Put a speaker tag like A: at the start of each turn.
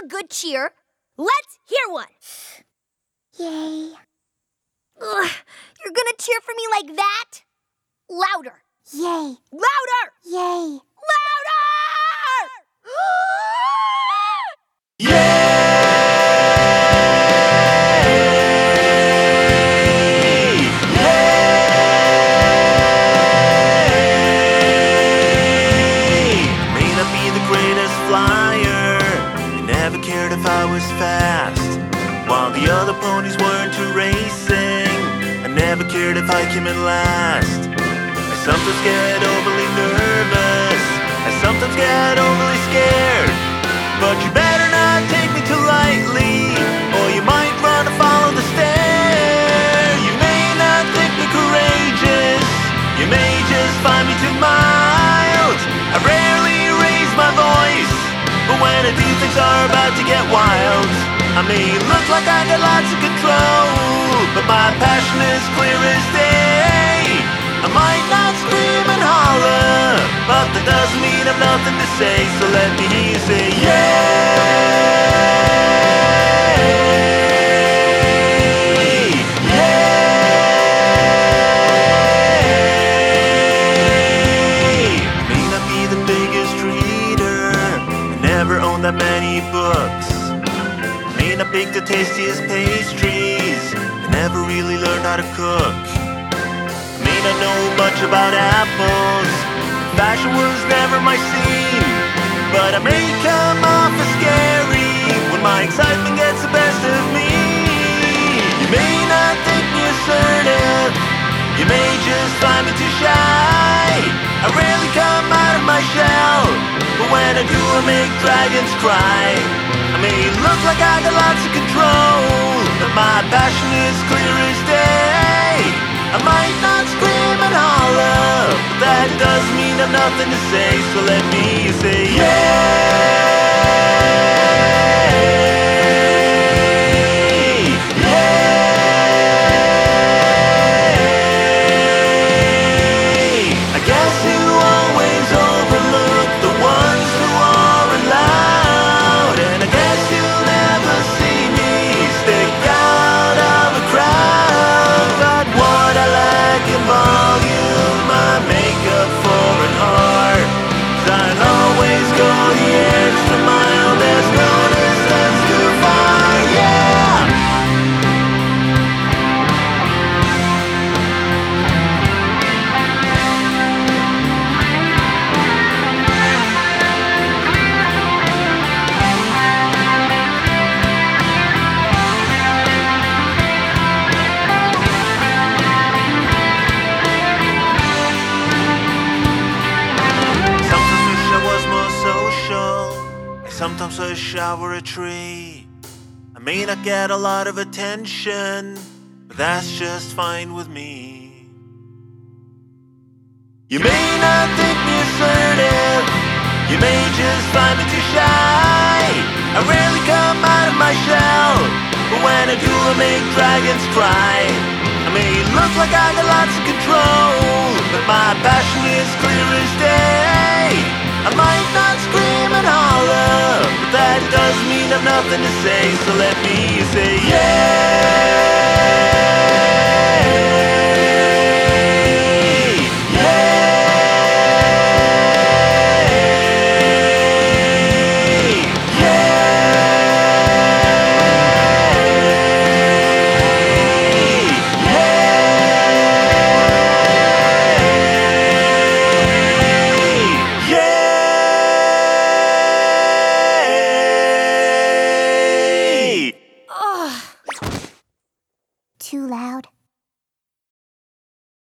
A: a good cheer? Let's hear one.
B: Yay.
A: Ugh, you're gonna cheer for me like that? Louder.
B: Yay.
A: Louder!
B: Yay.
A: Louder!
C: Cared if I was fast, while the other ponies weren't racing. I never cared if I came in last. I sometimes get overly nervous, I sometimes get overly scared. But you better not take me too lightly, or you might run and follow the stair. You may not think me courageous, you may just find me too mild. I rarely raise my voice, but when I do, things are about to get wild. I may look like I got lots of control, but my passion is clear as day. I might not scream and holler, but that doesn't mean I've nothing to say. So let me hear you say yay, yay. May not be the biggest reader, never owned that many books. May not bake the tastiest pastries, I never really learned how to cook. May not know much about apples, fashion was never my scene. But I may come off as scary when my excitement gets the best of me. You may not think me assertive, you may just find me too shy. I rarely come out of my shell, but when I do, I make dragons cry. I may look like I got lots of control, but my passion is clear as day. I might not scream and holler, but that doesn't mean I've nothing to say. So let me say yay, yay. I guess you always overlook the ones who aren't loud, and I guess you'll never see me stick out of a crowd. But what I lack in volume, I make up for in heart. 'Cause I'd always go the extra mile, there's no distance too far, yeah. Sometimes I shower a tree. I may not get a lot of attention, but that's just fine with me. You may not think me assertive, you may just find me too shy. I rarely come out of my shell, but when I do, I make dragons cry. I may look like I got lots of control, but my passion is clear as day. I might not scream and holler, but that doesn't mean I've nothing to say. So let me say yeah.